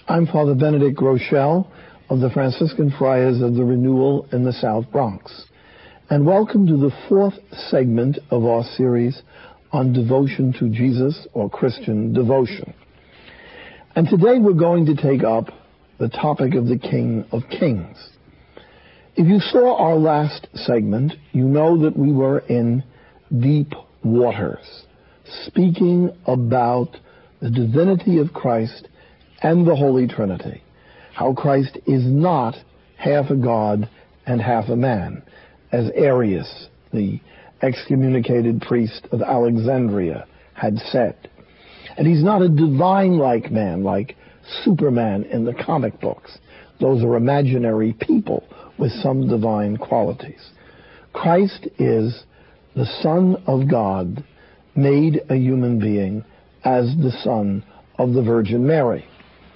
I'm Father Benedict Groeschel of the Franciscan Friars of the Renewal in the South Bronx, and welcome to the fourth segment of our series on devotion to Jesus, or Christian devotion. And today we're going to take up the topic of the King of Kings. If you saw our last segment, you know that we were in deep waters, speaking about the divinity of Christ and the Holy Trinity, how Christ is not half a God and half a man, as Arius, the excommunicated priest of Alexandria, had said. And he's not a divine-like man, like Superman in the comic books. Those are imaginary people with some divine qualities. Christ is the Son of God, made a human being as the Son of the Virgin Mary.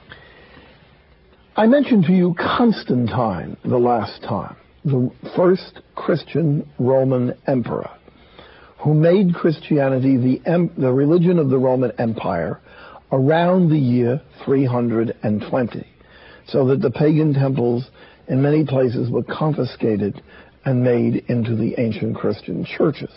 I mentioned to you Constantine the last time, the first Christian Roman emperor, who made Christianity the religion of the Roman Empire around the year 320, so that the pagan temples in many places were confiscated and made into the ancient Christian churches.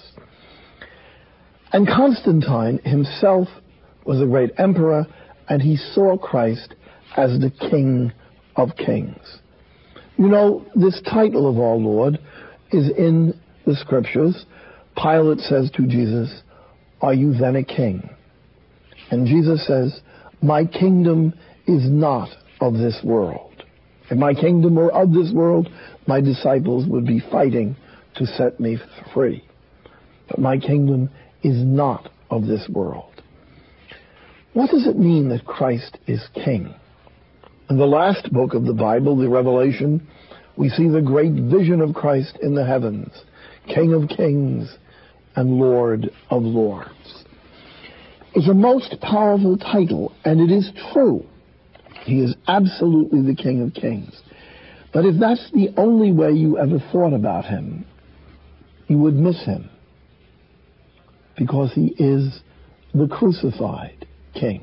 And Constantine himself was a great emperor, and he saw Christ as the King of Kings. You know, this title of our Lord is in the Scriptures. Pilate says to Jesus, "Are you then a king?" And Jesus says, "My kingdom is not of this world. If my kingdom were of this world, my disciples would be fighting to set me free. But my kingdom is not of this world." What does it mean that Christ is king? In the last book of the Bible, the Revelation, we see the great vision of Christ in the heavens, King of Kings and Lord of Lords. It's a most powerful title, and it is true. He is absolutely the King of Kings. But if that's the only way you ever thought about him, you would miss him, because he is the crucified King.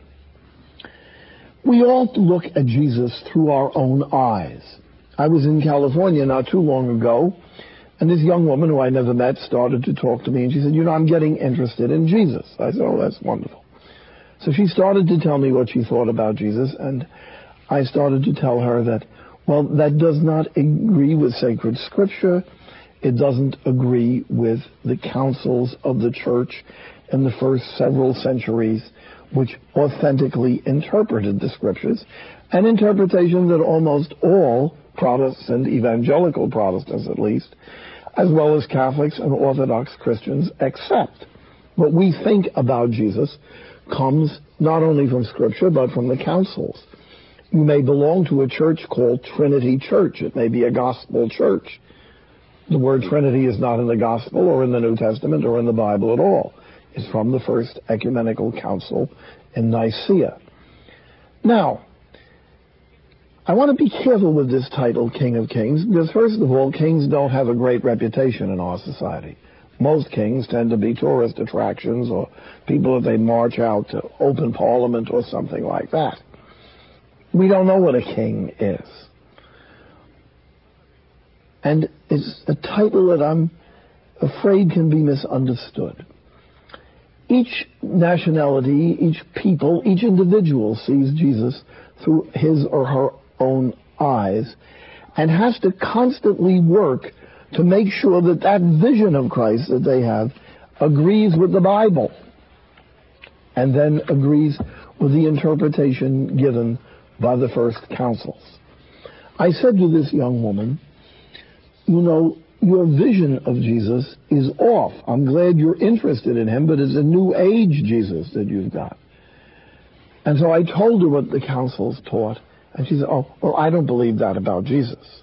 We all look at Jesus through our own eyes. I was in California not too long ago, and this young woman who I never met started to talk to me, and she said, "You know, I'm getting interested in Jesus." I said, "Oh, that's wonderful." So she started to tell me what she thought about Jesus, and I started to tell her that, well, that does not agree with sacred Scripture. It doesn't agree with the councils of the Church in the first several centuries, which authentically interpreted the Scriptures, an interpretation that almost all Protestant, evangelical Protestants at least, as well as Catholics and Orthodox Christians, accept. What we think about Jesus comes not only from Scripture, but from the councils. You may belong to a church called Trinity Church. It may be a gospel church. The word Trinity is not in the Gospel or in the New Testament or in the Bible at all. It's from the First Ecumenical Council in Nicaea. Now, I want to be careful with this title, King of Kings, because first of all, kings don't have a great reputation in our society. Most kings tend to be tourist attractions or people that they march out to open parliament or something like that. We don't know what a king is. And it's a title that I'm afraid can be misunderstood. Each nationality, each people, each individual sees Jesus through his or her own eyes and has to constantly work to make sure that that vision of Christ that they have agrees with the Bible and then agrees with the interpretation given by the first councils. I said to this young woman, "You know, your vision of Jesus is off. I'm glad you're interested in him, but it's a new age Jesus that you've got." And so I told her what the councils taught, and she said, "Oh, well, I don't believe that about Jesus."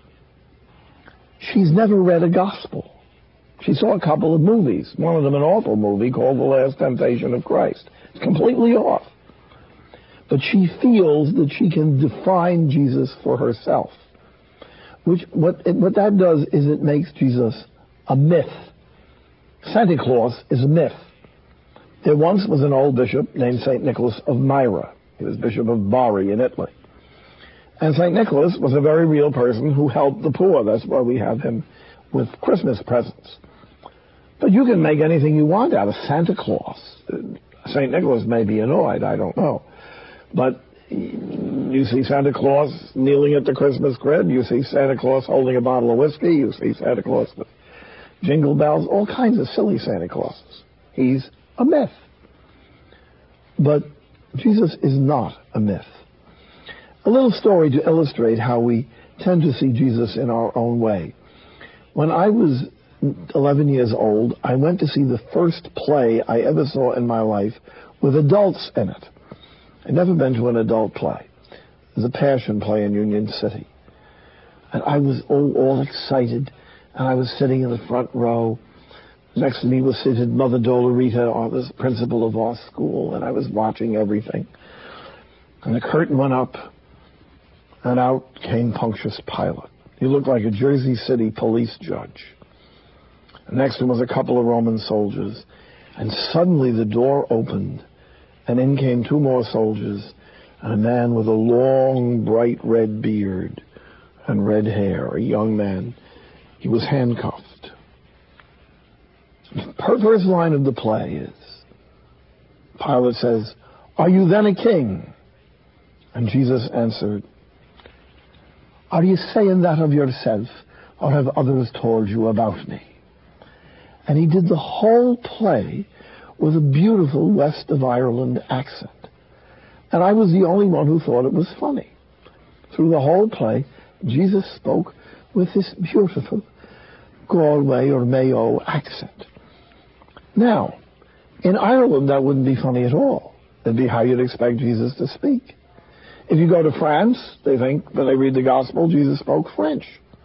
She's never read a gospel. She saw a couple of movies, one of them an awful movie called The Last Temptation of Christ. It's completely off. But she feels that she can define Jesus for herself. What that does is it makes Jesus a myth. Santa Claus is a myth. There once was an old bishop named St. Nicholas of Myra. He was Bishop of Bari in Italy. And St. Nicholas was a very real person who helped the poor. That's why we have him with Christmas presents. But you can make anything you want out of Santa Claus. St. Nicholas may be annoyed, I don't know. But you see Santa Claus kneeling at the Christmas grid. You see Santa Claus holding a bottle of whiskey. You see Santa Claus with jingle bells, all kinds of silly Santa Clauses. He's a myth. But Jesus is not a myth. A little story to illustrate how we tend to see Jesus in our own way. When I was 11 years old, I went to see the first play I ever saw in my life with adults in it. I'd never been to an adult play. It was a Passion play in Union City. And I was all excited, and I was sitting in the front row. Next to me was seated Mother Dolorita, the principal of our school, and I was watching everything. And the curtain went up, and out came Pontius Pilate. He looked like a Jersey City police judge. And next to him was a couple of Roman soldiers. And suddenly the door opened, and in came two more soldiers, and a man with a long, bright red beard and red hair, a young man. He was handcuffed. The first line of the play is, Pilate says, "Are you then a king?" And Jesus answered, "Are you saying that of yourself, or have others told you about me?" And he did the whole play with a beautiful West of Ireland accent. And I was the only one who thought it was funny. Through the whole play, Jesus spoke with this beautiful Galway or Mayo accent. Now, in Ireland, that wouldn't be funny at all. It'd be how you'd expect Jesus to speak. If you go to France, they think, when they read the gospel, Jesus spoke French.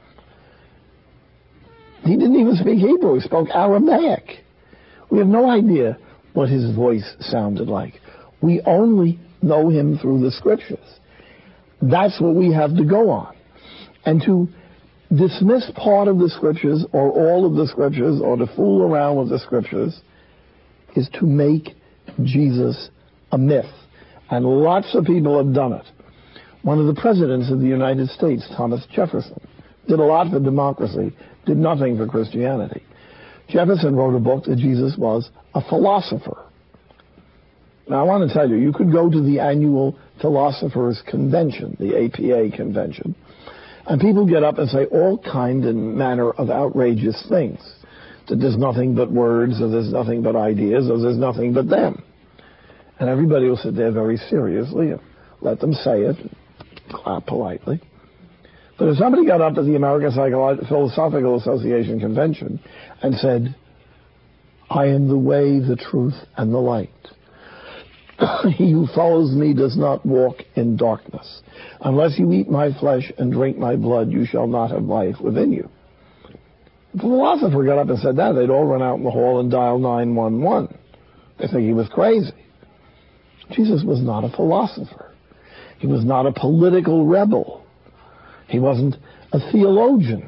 He didn't even speak Hebrew. He spoke Aramaic. We have no idea what his voice sounded like. We only know him through the scriptures. That's what we have to go on. And to dismiss part of the scriptures or all of the scriptures or to fool around with the scriptures is to make Jesus a myth. And lots of people have done it. One of the presidents of the United States, Thomas Jefferson, did a lot for democracy, did nothing for Christianity. Jefferson wrote a book that Jesus was a philosopher. Now, I want to tell you, you could go to the annual Philosophers Convention, the APA convention, and people get up and say all kind and manner of outrageous things, that there's nothing but words, or there's nothing but ideas, or there's nothing but them. And everybody will sit there very seriously and let them say it, clap politely. But if somebody got up at the American Philosophical Association convention and said, "I am the way, the truth, and the light. He who follows me does not walk in darkness. Unless you eat my flesh and drink my blood, you shall not have life within you." If a philosopher got up and said that, they'd all run out in the hall and dial 911. They think he was crazy. Jesus was not a philosopher. He was not a political rebel. He wasn't a theologian.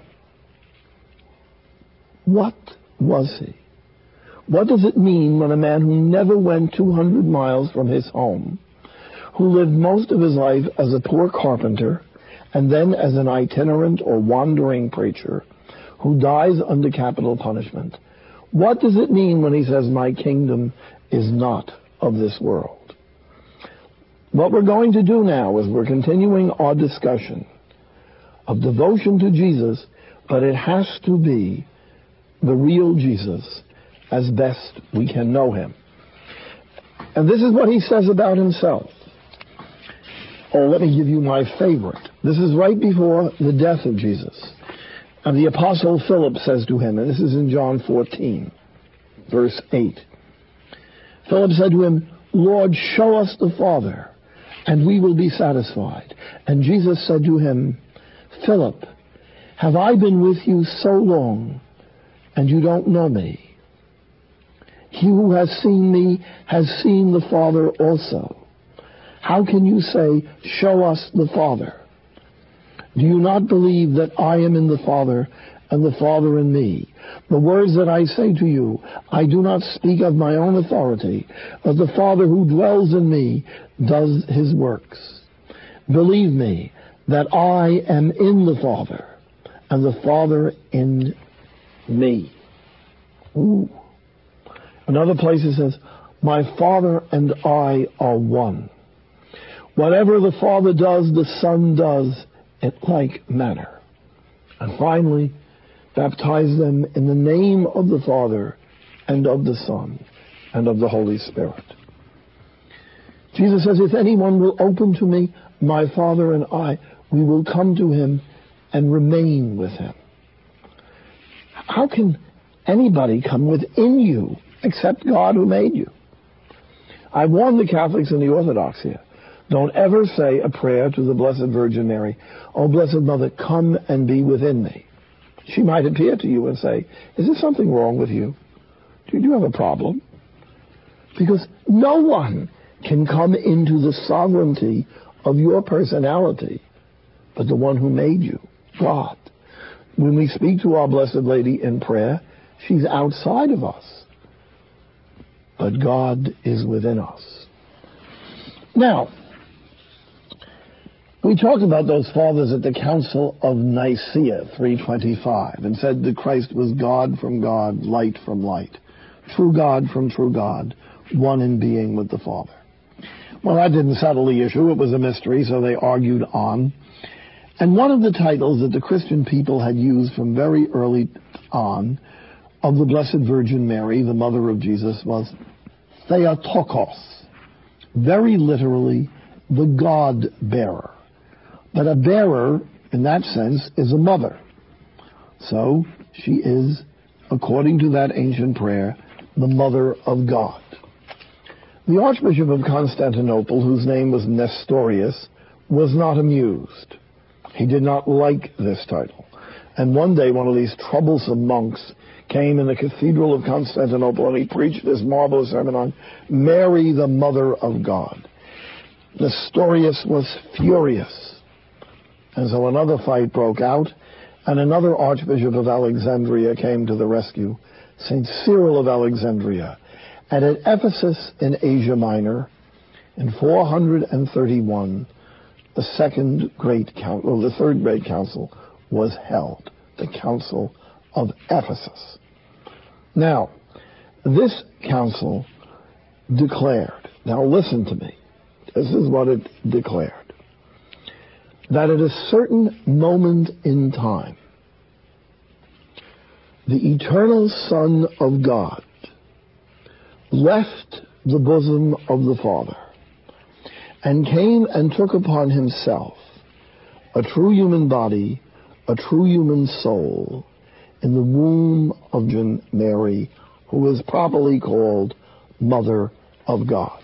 What was he? What does it mean when a man who never went 200 miles from his home, who lived most of his life as a poor carpenter and then as an itinerant or wandering preacher, who dies under capital punishment, what does it mean when he says, "My kingdom is not of this world"? What we're going to do now is we're continuing our discussion of devotion to Jesus, but it has to be the real Jesus as best we can know him. And this is what he says about himself. Oh, let me give you my favorite. This is right before the death of Jesus. And the Apostle Philip says to him, and this is in John 14, verse 8. Philip said to him, "Lord, show us the Father, and we will be satisfied." And Jesus said to him, "Philip, have I been with you so long, and you don't know me? He who has seen me has seen the Father also. How can you say, 'Show us the Father'? Do you not believe that I am in the Father, and the Father in me? The words that I say to you, I do not speak of my own authority, but the Father who dwells in me does his works. Believe me that I am in the Father, and the Father in me. Ooh. Another place it says, my Father and I are one. Whatever the Father does, the Son does in like manner. And finally, baptize them in the name of the Father and of the Son and of the Holy Spirit. Jesus says, if anyone will open to me, my Father and I, we will come to him and remain with him. How can anybody come within you except God who made you? I warn the Catholics and the Orthodox here. Don't ever say a prayer to the Blessed Virgin Mary, oh, Blessed Mother, come and be within me. She might appear to you and say, is there something wrong with you? Do you have a problem? Because no one can come into the sovereignty of your personality but the one who made you, God. When we speak to our Blessed Lady in prayer, she's outside of us. But God is within us. Now, we talked about those fathers at the Council of Nicaea, 325, and said that Christ was God from God, light from light, true God from true God, one in being with the Father. Well, that didn't settle the issue. It was a mystery, so they argued on. And one of the titles that the Christian people had used from very early on of the Blessed Virgin Mary, the mother of Jesus, was Theotokos, very literally the God-bearer. But a bearer, in that sense, is a mother. So she is, according to that ancient prayer, the mother of God. The Archbishop of Constantinople, whose name was Nestorius, was not amused. He did not like this title. And one day, one of these troublesome monks came in the Cathedral of Constantinople and he preached this marvelous sermon on Mary, the Mother of God. Nestorius was furious. And so another fight broke out, and another Archbishop of Alexandria came to the rescue, St. Cyril of Alexandria. And at Ephesus in Asia Minor, in 431, the third great council was held, the Council of Ephesus. Now, this council declared, now listen to me, this is what it declared, that at a certain moment in time, the eternal Son of God left the bosom of the Father and came and took upon himself a true human body, a true human soul, in the womb of Mary, who is properly called Mother of God.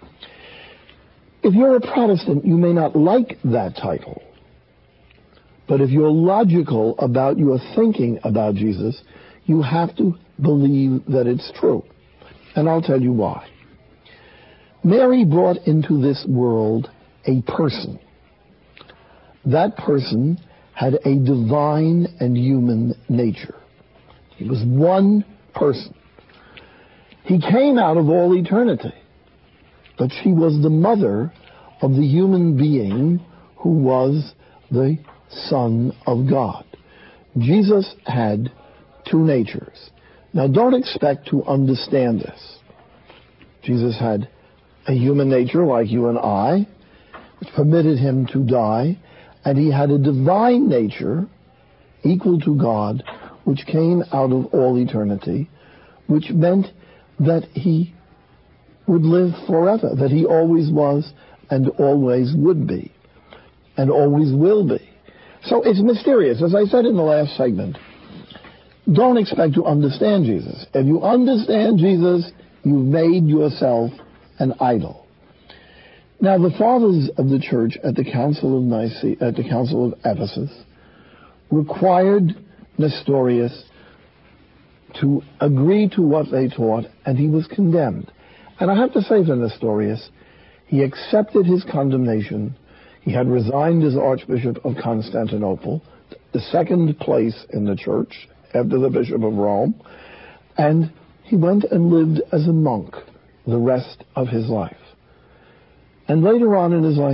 If you're a Protestant, you may not like that title. But if you're logical about your thinking about Jesus, you have to believe that it's true. And I'll tell you why. Mary brought into this world a person. That person had a divine and human nature. He was one person. He came out of all eternity. But she was the mother of the human being who was the Son of God. Jesus had two natures. Now, don't expect to understand this. Jesus had a human nature like you and I, which permitted him to die, and he had a divine nature equal to God, which came out of all eternity, which meant that he would live forever, that he always was and always would be and always will be. So it's mysterious. As I said in the last segment, don't expect to understand Jesus. If you understand Jesus, you've made yourself an idol. Now, the fathers of the church at the Council of Nicaea, at the Council of Ephesus, required Nestorius to agree to what they taught, and he was condemned. And I have to say to Nestorius, he accepted his condemnation. He had resigned as Archbishop of Constantinople, the second place in the church after the Bishop of Rome, and he went and lived as a monk the rest of his life. And later on in his life,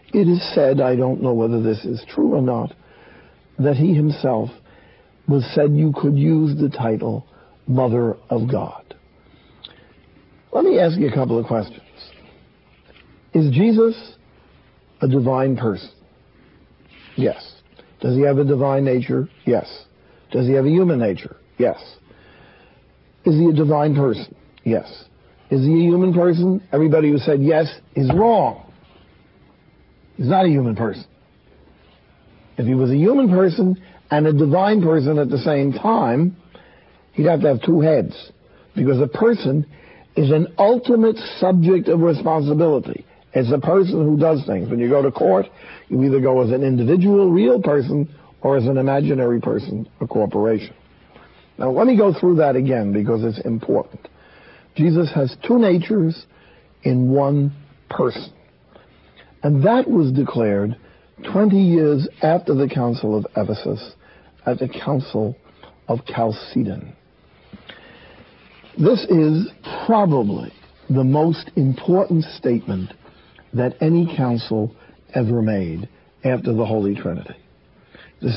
It is said, I don't know whether this is true or not, that he himself was said you could use the title Mother of God. Let me ask you a couple of questions. Is Jesus a divine person? Yes. Does he have a divine nature? Yes. Does he have a human nature? Yes. Is he a divine person? Yes. Is he a human person? Everybody who said yes is wrong. He's not a human person. If he was a human person and a divine person at the same time, he'd have to have two heads, because a person is an ultimate subject of responsibility. It's a person who does things. When you go to court, you either go as an individual, real person, or as an imaginary person, a corporation. Now, let me go through that again, because it's important. Jesus has two natures in one person. And that was declared 20 years after the Council of Ephesus at the Council of Chalcedon. This is probably the most important statement that any council ever made after the Holy Trinity.